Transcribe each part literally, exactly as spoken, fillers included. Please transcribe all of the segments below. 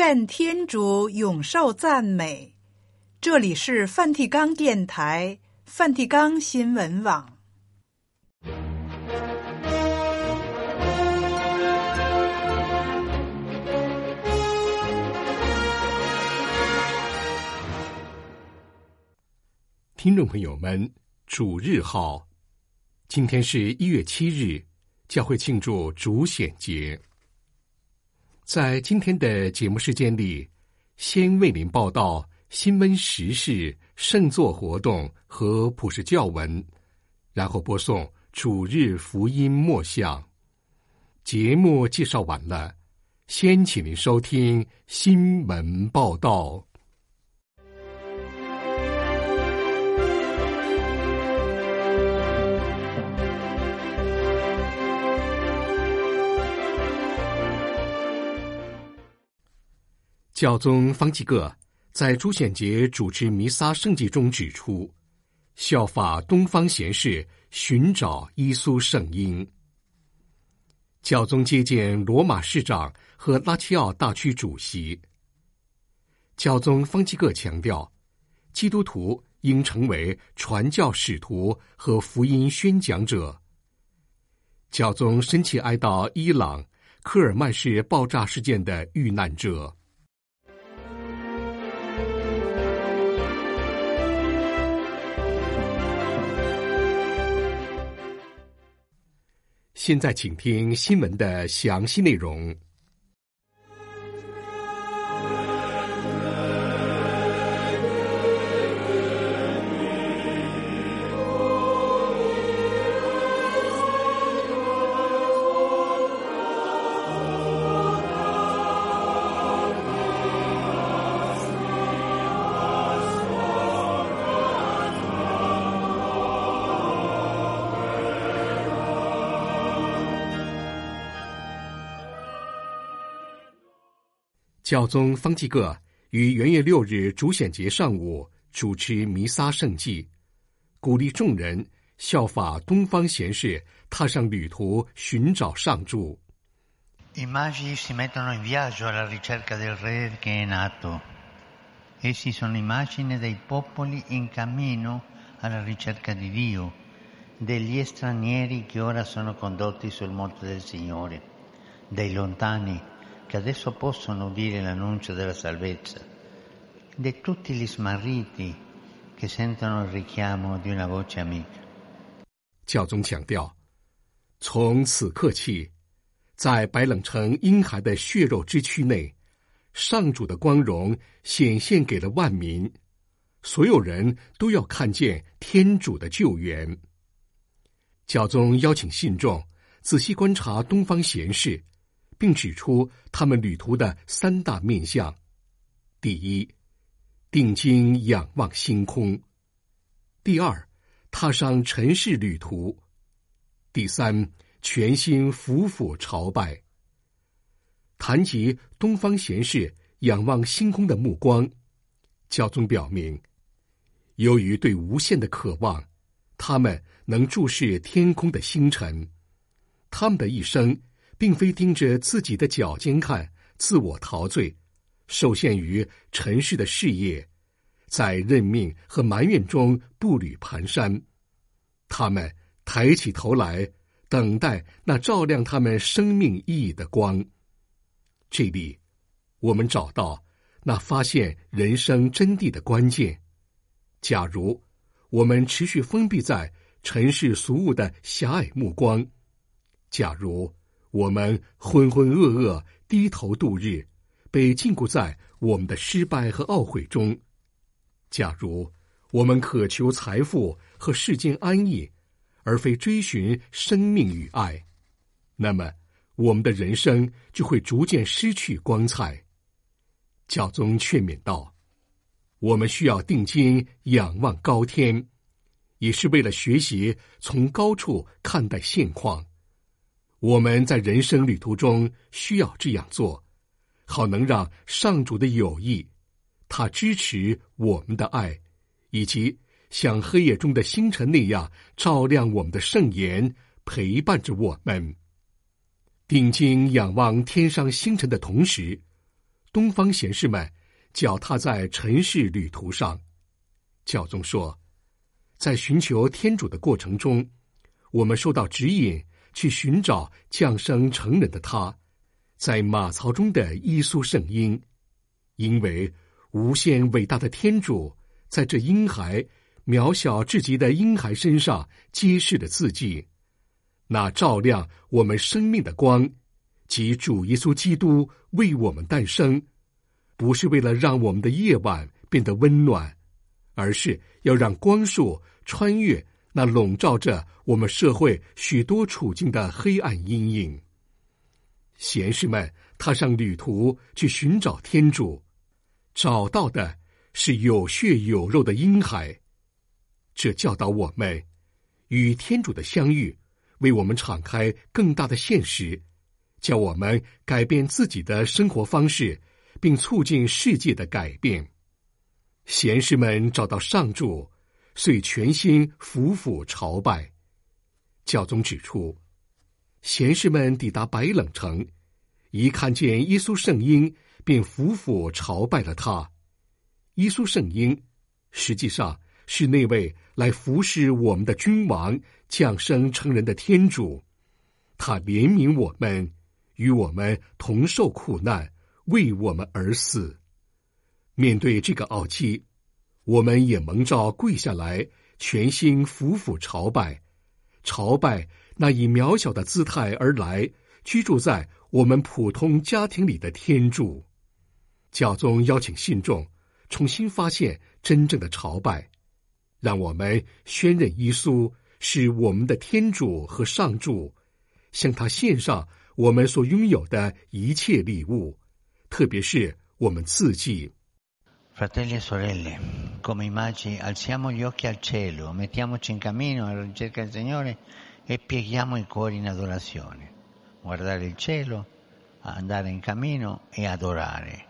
愿天主永受赞美。这里是梵蒂冈电台、梵蒂冈新闻网。 听众朋友们，主日好！今天是一月七日，教会庆祝主显节。在今天的节目时间里，先为您报道新闻时事、圣座活动和普世教文，然后播送主日福音默想。节目介绍完了，先请您收听新闻报道。教宗方济各在主显节主持弥撒圣祭中指出，效法东方贤士，寻找耶稣圣婴。教宗接见罗马市长和拉齐奥大区主席。教宗方济各强调，基督徒应成为传教使徒和福音宣讲者。教宗深切哀悼伊朗科尔曼市爆炸事件的遇难者。现在请听新闻的详细内容。教宗方济各于元月六日主显节上午主持弥撒圣祭，鼓励众人效法东方贤士，踏上旅途寻找上主。 I magi si mettono in viaggio alla ricerca del re che è nato. Essi sono immagine dei popoli in cammino alla ricerca di Dio, degli stranieri che ora sono condotti sul monte del Signore, dei lontani.che adesso possono udire l'annuncio della salvezza, di tutti gli smarriti che sentono il richiamo di una voce amica. 教宗强调，从此刻起，在白冷城婴孩的血肉之躯内，上主的光荣显现给了万民，所有人都要看见天主的救援。教宗邀请信众仔细观察东方贤士，并指出他们旅途的三大面向：第一，定睛仰望星空；第二，踏上尘世旅途；第三，全心俯俯朝拜。谈及东方贤士仰望星空的目光，教宗表明，由于对无限的渴望，他们能注视天空的星辰，他们的一生并非盯着自己的脚尖看，自我陶醉，受限于尘世的事业，在认命和埋怨中步履蹒跚。他们抬起头来，等待那照亮他们生命意义的光。这里，我们找到那发现人生真谛的关键。假如我们持续封闭在尘世俗物的狭隘目光，假如我们浑浑噩噩低头度日，被禁锢在我们的失败和懊悔中；假如我们渴求财富和世间安逸，而非追寻生命与爱，那么我们的人生就会逐渐失去光彩。教宗劝勉道，我们需要定睛仰望高天，也是为了学习从高处看待现况。我们在人生旅途中需要这样做，好能让上主的友谊，他支持我们的爱，以及像黑夜中的星辰那样照亮我们的圣言，陪伴着我们。定睛仰望天上星辰的同时， 东方贤士们脚踏在尘世旅途上。教宗说，在寻求天主的过程中，我们受到指引去寻找降生成人的他，在马槽中的耶稣圣婴，因为无限伟大的天主在这婴孩渺小至极的婴孩身上揭示了自己，那照亮我们生命的光，即主耶稣基督为我们诞生，不是为了让我们的夜晚变得温暖，而是要让光束穿越那笼罩着我们社会许多处境的黑暗阴影。贤士们踏上旅途去寻找天主，找到的是有血有肉的婴孩。这教导我们，与天主的相遇为我们敞开更大的现实，叫我们改变自己的生活方式，并促进世界的改变。贤士们找到上主，遂全心俯俯朝拜。教宗指出，贤士们抵达白冷城，一看见耶稣圣婴，便俯俯朝拜了他。耶稣圣婴实际上是那位来服侍我们的君王，降生成人的天主。他怜悯我们，与我们同受苦难，为我们而死。面对这个奥迹，我们也蒙召跪下来，全心俯俯朝拜，朝拜那以渺小的姿态而来，居住在我们普通家庭里的天主。教宗邀请信众重新发现真正的朝拜，让我们宣认耶稣是我们的天主和上主，向他献上我们所拥有的一切礼物，特别是我们自己。 Fratelli e sorelle, come i magi alziamo gli occhi al cielo, mettiamoci in cammino alla ricerca del Signore e pieghiamo i cuori in adorazione. Guardare il cielo, andare in cammino e adorare.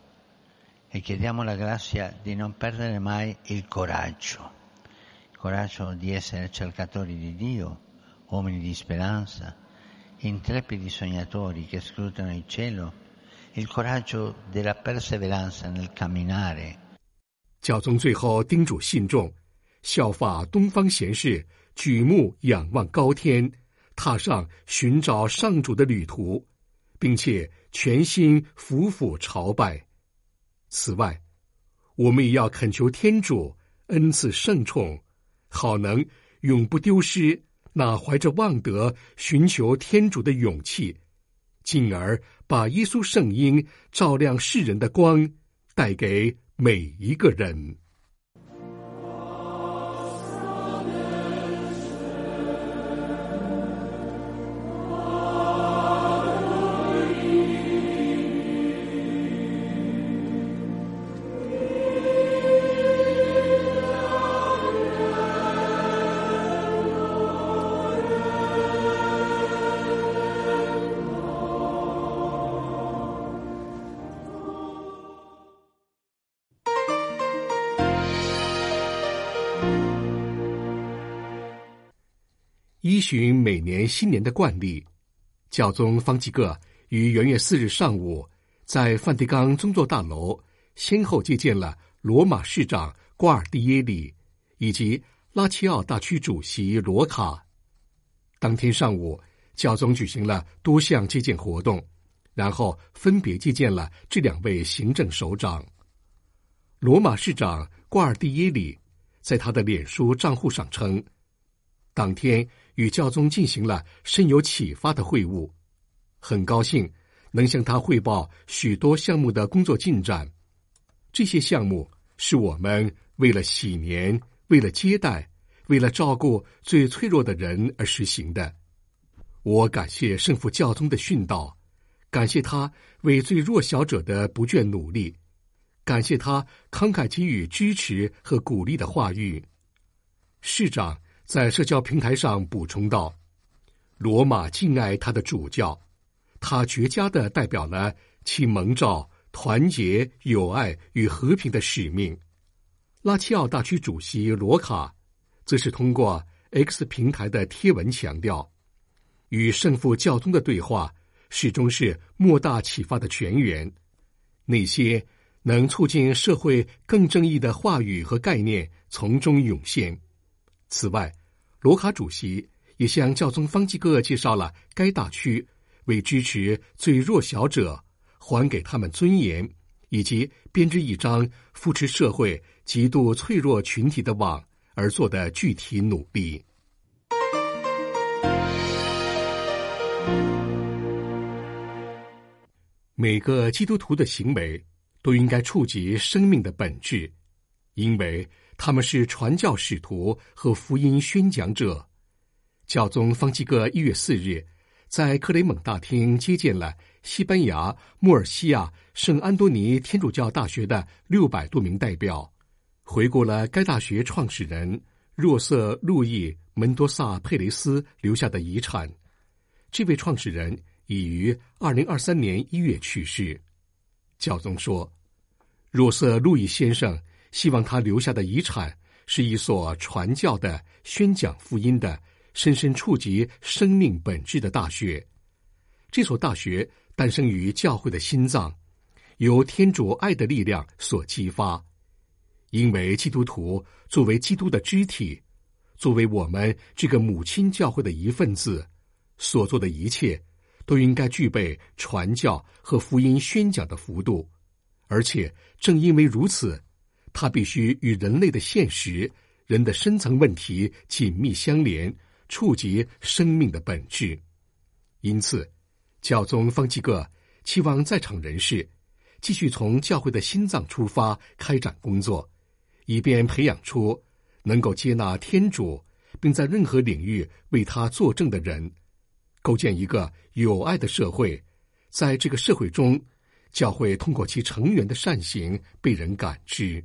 E chiediamo la grazia di non perdere mai il coraggio, il coraggio di essere cercatori di Dio, uomini di speranza, intrepidi sognatori che scrutano il cielo, il coraggio della perseveranza nel camminare. 教宗最后叮嘱信众，效法东方贤士，举目仰望高天，踏上寻找上主的旅途，并且全心俯俯朝拜。此外，我们也要恳求天主恩赐圣宠，好能永不丢失那怀着望德寻求天主的勇气，进而把耶稣圣婴照亮世人的光带给每一个人。依循每年新年的惯例，教宗方济各于元月四日上午在梵蒂冈宗座大楼先后接见了罗马市长瓜尔蒂耶里以及拉齐奥大区主席罗卡。当天上午，教宗举行了多项接见活动，然后分别接见了这两位行政首长。罗马市长瓜尔蒂耶里在他的脸书账户上称，当天与教宗进行了深有启发的会晤，很高兴能向他汇报许多项目的工作进展。这些项目是我们为了喜年、为了接待、为了照顾最脆弱的人而实行的。我感谢圣父教宗的训导，感谢他为最弱小者的不倦努力，感谢他慷慨给予支持和鼓励的话语。市长在社交平台上补充道，罗马敬爱他的主教，他绝佳地代表了其蒙召、团结、友爱与和平的使命。拉齐奥大区主席罗卡则是通过 X 平台的贴文强调，与圣父教宗的对话始终是莫大启发的泉源。 那些能促进社会更正义的话语和概念从中涌现。此外，罗卡主席也向教宗方济各介绍了该大区为支持最弱小者、还给他们尊严，以及编织一张扶持社会极度脆弱群体的网而做的具体努力。每个基督徒的行为都应该触及生命的本质，因为他们是传教使徒和福音宣讲者。教宗方济各一月四日在克雷蒙大厅接见了西班牙穆尔西亚圣安多尼天主教大学的六百多名代表，回顾了该大学创始人若瑟路易门多萨佩雷斯留下的遗产。这位创始人已于二零二三年一月去世。教宗说，若瑟路易先生希望他留下的遗产是一所传教的、宣讲福音的、深深触及生命本质的大学。这所大学诞生于教会的心脏，由天主爱的力量所激发。因为基督徒作为基督的肢体，作为我们这个母亲教会的一份子，所做的一切都应该具备传教和福音宣讲的幅度，而且正因为如此，它必须与人类的现实、人的深层问题紧密相连，触及生命的本质。因此，教宗方济各期望在场人士继续从教会的心脏出发开展工作，以便培养出能够接纳天主并在任何领域为他作证的人，构建一个有爱的社会。在这个社会中，教会通过其成员的善行被人感知。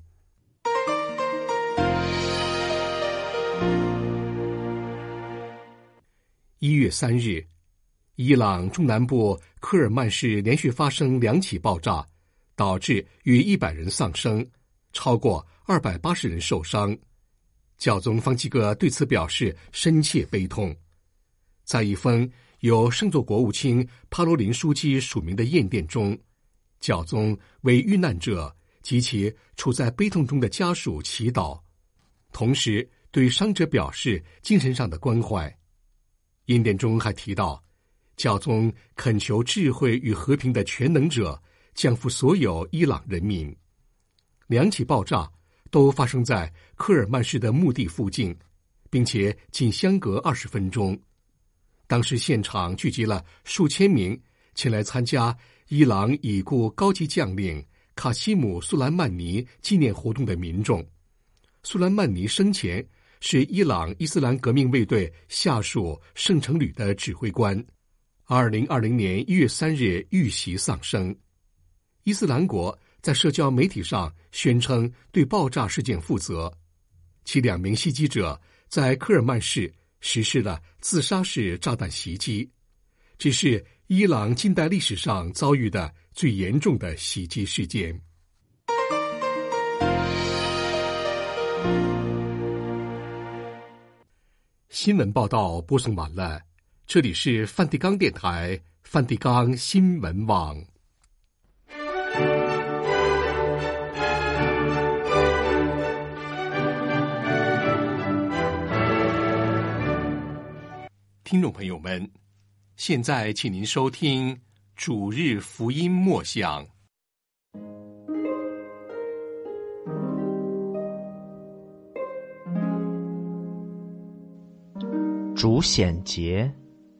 一月三日，伊朗中南部科尔曼市连续发生两起爆炸，导致逾一百人丧生，超过二百八十人受伤。教宗方济各对此表示深切悲痛。在一封由圣座国务卿帕罗林书记署名的唁电中，教宗为遇难者及其处在悲痛中的家属祈祷，同时对伤者表示精神上的关怀。唁电中还提到，教宗恳求智慧与和平的全能者降服所有伊朗人民。两起爆炸都发生在科尔曼市的墓地附近，并且仅相隔二十分钟。当时现场聚集了数千名前来参加伊朗已故高级将领卡西姆·苏莱曼尼纪念活动的民众。苏莱曼尼生前是伊朗伊斯兰革命卫队下属圣城旅的指挥官，二零二零年一月三日遇袭丧生。伊斯兰国在社交媒体上宣称对爆炸事件负责，其两名袭击者在科尔曼市实施了自杀式炸弹袭击，这是伊朗近代历史上遭遇的最严重的袭击事件。新闻报道播送完了，这里是梵蒂冈电台梵蒂冈新闻网。听众朋友们，现在请您收听主日福音默想。 主显节，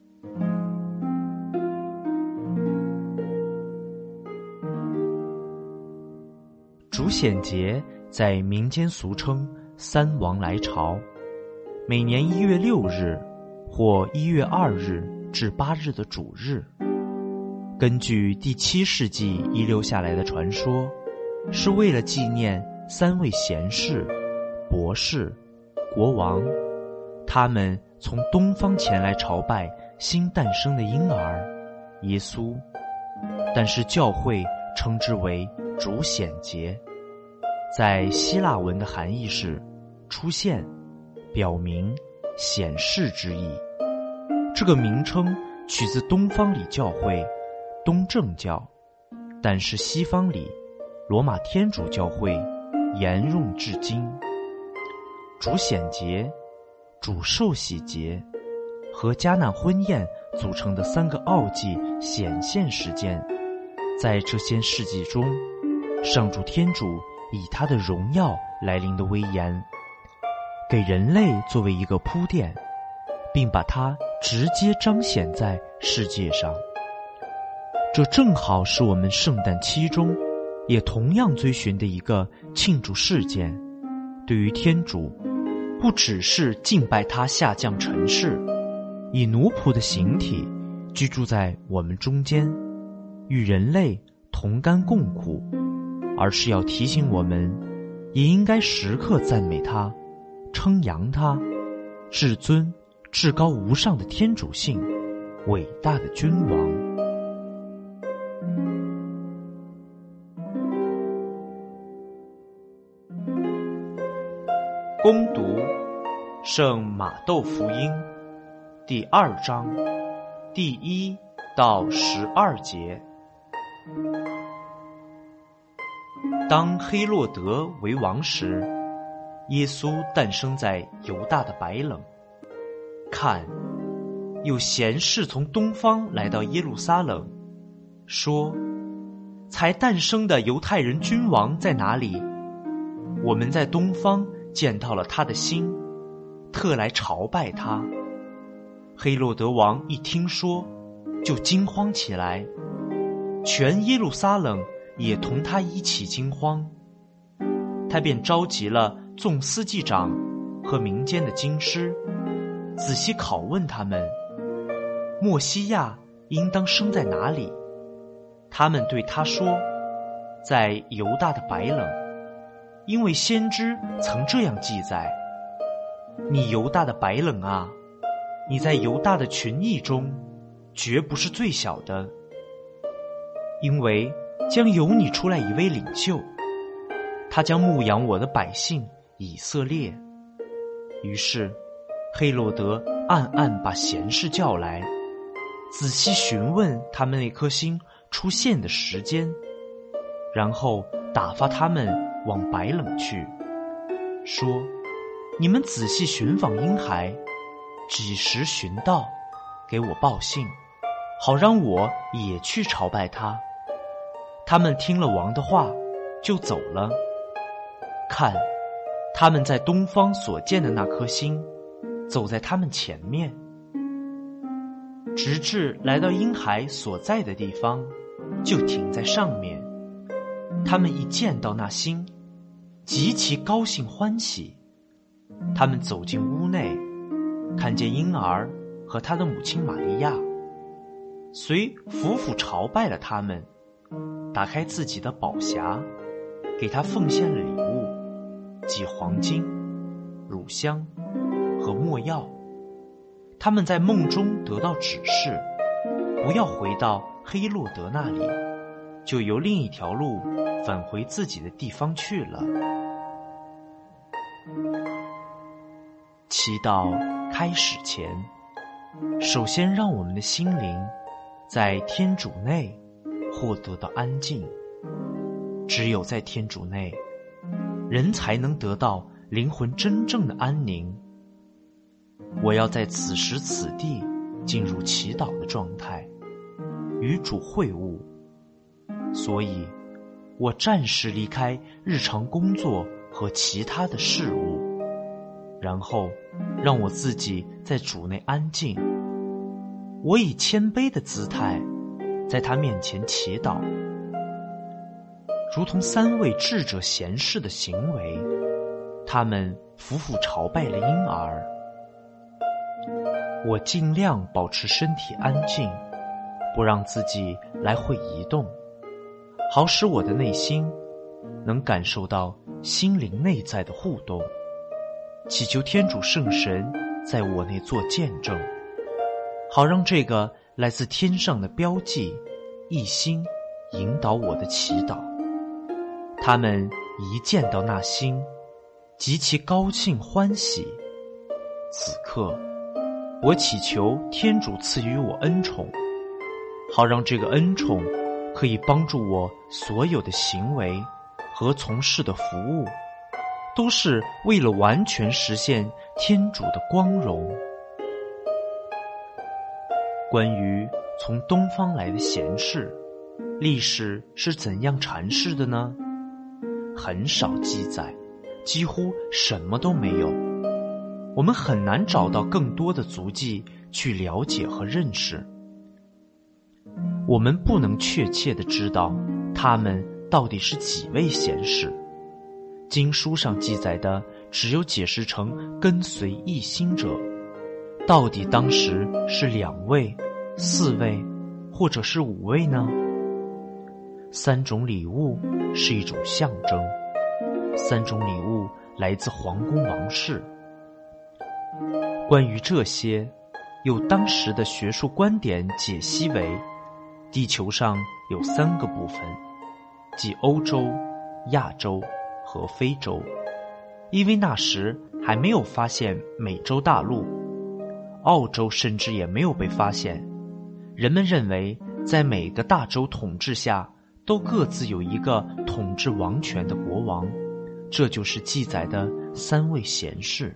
主显节在民间俗称三王来朝，每年一月六日或一月二日至八日的主日。根据第七世纪遗留下来的传说，是为了纪念三位贤士、博士、国王，他们从东方前来朝拜新诞生的婴儿耶稣，但是教会称之为主显节。在希腊文的含义是出现、表明、显示之意。这个名称取自东方礼教会东正教， 但是西方里，罗马天主教会沿用至今。主显节、主受洗节和迦难婚宴组成的三个奥迹显现事件，在这些事迹中，上主天主以他的荣耀来临的威严，给人类作为一个铺垫，并把它直接彰显在世界上。这正好是我们圣诞期中也同样追寻的一个庆祝事件。对于天主，不只是敬拜他下降尘世，以奴仆的形体居住在我们中间，与人类同甘共苦，而是要提醒我们，也应该时刻赞美他，称扬他至尊至高无上的天主性，伟大的君王。恭读圣马窦福音第二章第一到十二节。当黑落德为王时，耶稣诞生在犹大的白冷。看，有贤士从东方来到耶路撒冷，说：才诞生的犹太人君王在哪里？我们在东方见到了他的星，特来朝拜他。黑落德王一听说，就惊慌起来，全耶路撒冷也同他一起惊慌。他便召集了众司祭长和民间的经师，仔细拷问他们，默西亚应当生在哪里？他们对他说，在犹大的白冷，因为先知曾这样记载：你犹大的白冷啊，你在犹大的群邑中绝不是最小的，因为将有你出来一位领袖，他将牧养我的百姓以色列。于是黑落德暗暗把贤士叫来，仔细询问他们那颗星出现的时间，然后打发他们往白冷去，说：你们仔细寻访婴孩，几时寻到，给我报信，好让我也去朝拜他。他们听了王的话，就走了。看，他们在东方所见的那颗星，走在他们前面，直至来到婴孩所在的地方，就停在上面。他们一见到那星，极其高兴欢喜。他们走进屋内，看见婴儿和他的母亲玛利亚，遂俯俯朝拜了他们，打开自己的宝匣，给他奉献了礼物，即黄金、乳香和没药。他们在梦中得到指示，不要回到黑落德那里，就由另一条路返回自己的地方去了。祈祷开始前，首先让我们的心灵在天主内获得到安静。只有在天主内，人才能得到灵魂真正的安宁。我要在此时此地进入祈祷的状态，与主会晤。所以我暂时离开日常工作和其他的事物，然后让我自己在主内安静。我以谦卑的姿态在他面前祈祷，如同三位智者贤士的行为。他们俯俯朝拜了婴儿。我尽量保持身体安静，不让自己来回移动，好使我的内心能感受到心灵内在的互动，祈求天主圣神在我内做见证，好让这个来自天上的标记一心引导我的祈祷。他们一见到那星，极其高兴欢喜。此刻我祈求天主赐予我恩宠，好让这个恩宠可以帮助我所有的行为和从事的服务，都是为了完全实现天主的光荣。关于从东方来的贤士，历史是怎样阐释的呢？很少记载，几乎什么都没有。我们很难找到更多的足迹去了解和认识。我们不能确切地知道他们到底是几位贤士。经书上记载的只有解释成跟随一心者，到底当时是两位、四位，或者是五位呢？三种礼物是一种象征，三种礼物来自皇宫王室。关于这些，有当时的学术观点解析为，地球上有三个部分，即欧洲、亚洲和非洲，因为那时还没有发现美洲大陆，澳洲甚至也没有被发现。人们认为在每个大洲统治下都各自有一个统治王权的国王，这就是记载的三位贤士。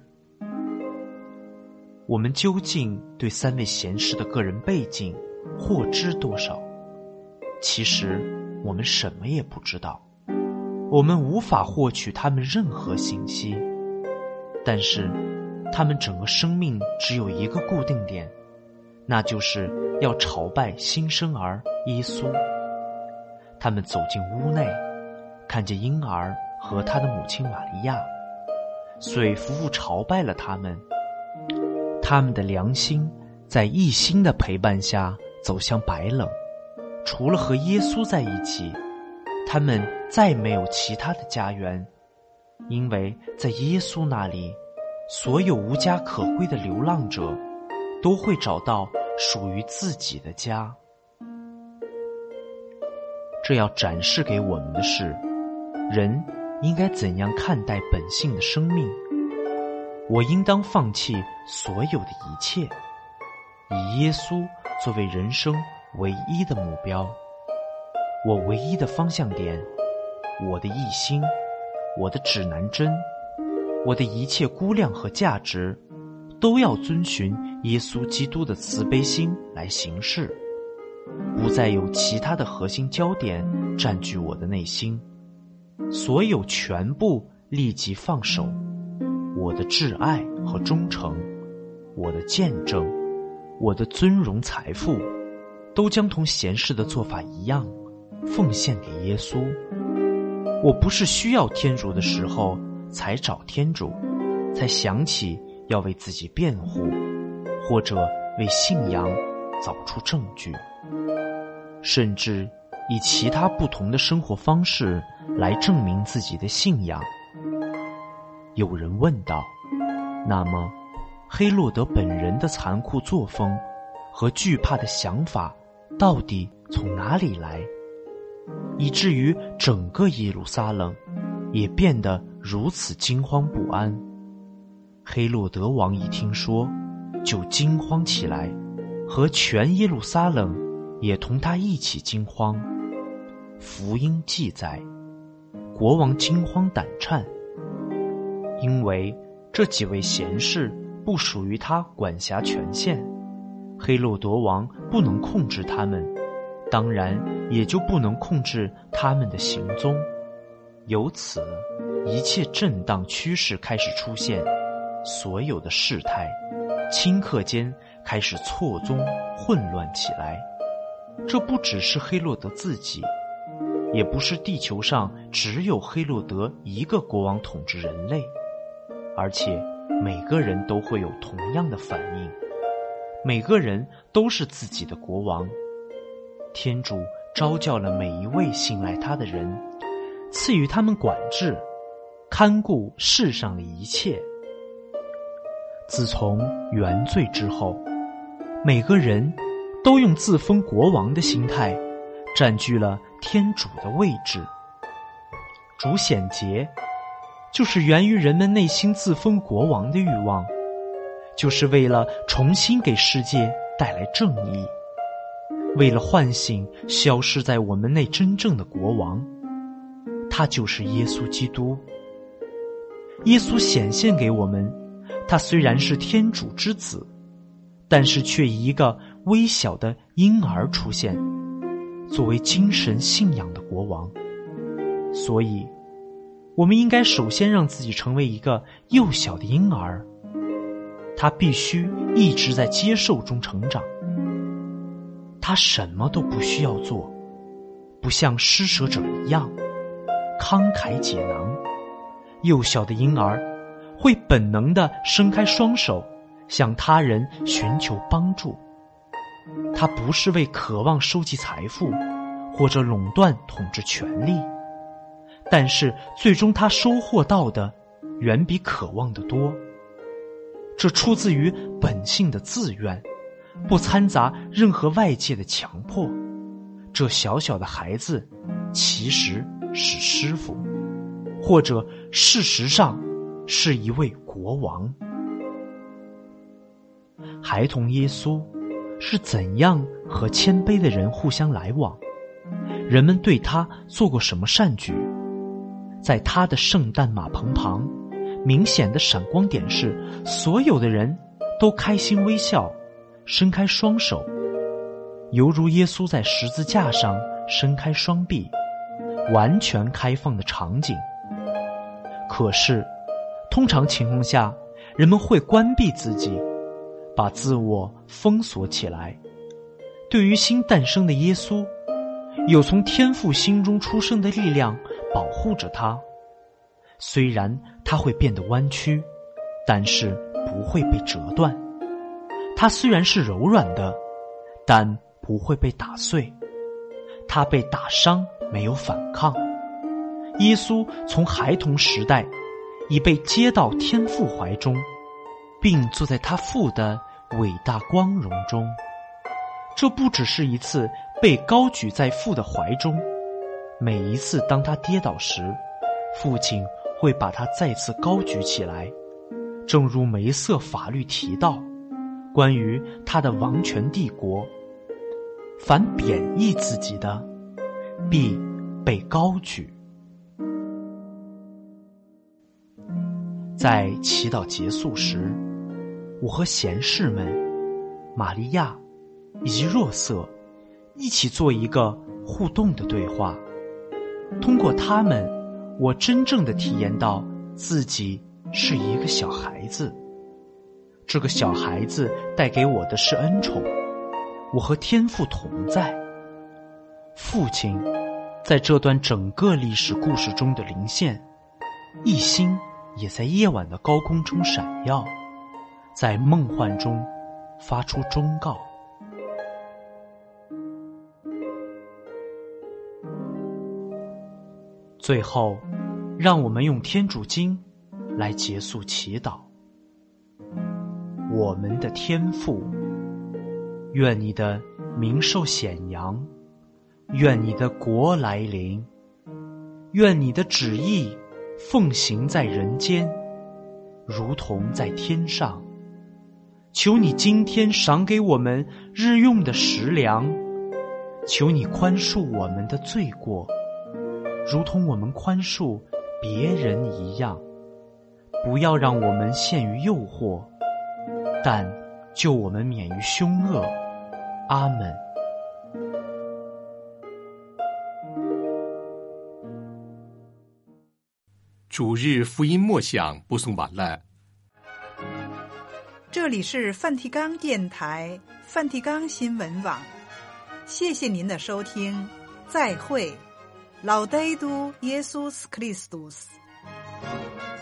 我们究竟对三位贤士的个人背景获知多少？其实我们什么也不知道，我们无法获取他们任何信息。但是他们整个生命只有一个固定点，那就是要朝拜新生儿耶稣。他们走进屋内，看见婴儿和他的母亲玛利亚，遂服服朝拜了他们。他们的良心在一心的陪伴下走向白冷，除了和耶稣在一起，他们再没有其他的家园，因为在耶稣那里，所有无家可归的流浪者都会找到属于自己的家。这要展示给我们的是，人应该怎样看待本性的生命。我应当放弃所有的一切，以耶稣作为人生唯一的目标，我唯一的方向点，我的一心，我的指南针，我的一切估量和价值，都要遵循耶稣基督的慈悲心来行事，不再有其他的核心焦点占据我的内心，所有全部立即放手。我的挚爱和忠诚，我的见证，我的尊荣财富，都将同贤士的做法一样，奉献给耶稣。我不是需要天主的时候才找天主，才想起要为自己辩护，或者为信仰找出证据，甚至以其他不同的生活方式来证明自己的信仰。有人问道，那么黑落德本人的残酷作风和惧怕的想法到底从哪里来，以至于整个耶路撒冷也变得如此惊慌不安？黑落德王一听说就惊慌起来，和全耶路撒冷也同他一起惊慌。福音记载，国王惊慌胆颤，因为这几位贤士不属于他管辖权限，黑落德王不能控制他们，当然也就不能控制他们的行踪。由此，一切震荡趋势开始出现，所有的事态顷刻间开始错综混乱起来。这不只是黑落德自己，也不是地球上只有黑落德一个国王统治人类，而且每个人都会有同样的反应，每个人都是自己的国王。天主召叫了每一位信赖他的人，赐予他们管制，看顾世上的一切。自从原罪之后，每个人都用自封国王的心态占据了天主的位置。主显节就是源于人们内心自封国王的欲望，就是为了重新给世界带来正义。 为了唤醒消失在我们内真正的国王，他就是耶稣基督。耶稣显现给我们，他虽然是天主之子，但是却以一个微小的婴儿出现，作为精神信仰的国王。所以我们应该首先让自己成为一个幼小的婴儿，他必须一直在接受中成长。他什么都不需要做，不像施舍者一样慷慨解囊。幼小的婴儿会本能地伸开双手，向他人寻求帮助。他不是为渴望收集财富或者垄断统治权力，但是最终他收获到的远比渴望的多。这出自于本性的自愿，不掺杂任何外界的强迫。这小小的孩子其实是师傅，或者事实上是一位国王。孩童耶稣是怎样和谦卑的人互相来往？人们对他做过什么善举？在他的圣诞马棚旁，明显的闪光点是，所有的人都开心微笑，伸开双手，犹如耶稣在十字架上伸开双臂，完全开放的场景。可是通常情况下，人们会关闭自己，把自我封锁起来。对于新诞生的耶稣，有从天父心中出生的力量保护着他。虽然他会变得弯曲，但是不会被折断。他虽然是柔软的，但不会被打碎。他被打伤，没有反抗。耶稣从孩童时代已被接到天父怀中，并坐在他父的伟大光荣中。这不只是一次被高举在父的怀中，每一次当他跌倒时，父亲会把他再次高举起来。正如梅瑟法律提到，关于他的王权帝国，凡贬义自己的，必被高举。在祈祷结束时，我和贤士们玛利亚以及若瑟一起做一个互动的对话。通过他们，我真正地体验到自己是一个小孩子。这个小孩子带给我的是恩宠，我和天父同在。父亲在这段整个历史故事中的临现，一心也在夜晚的高空中闪耀，在梦幻中发出忠告。最后，让我们用天主经来结束祈祷。我们的天父，愿你的名受显扬，愿你的国来临，愿你的旨意奉行在人间，如同在天上。求你今天赏给我们日用的食粮，求你宽恕我们的罪过，如同我们宽恕别人一样。不要让我们陷于诱惑，但救我们免于凶恶。阿们。 主日福音默想播送完了。 这里是梵蒂冈电台梵蒂冈新闻网，谢谢您的收听，再会。Laudetur Jesus Christus。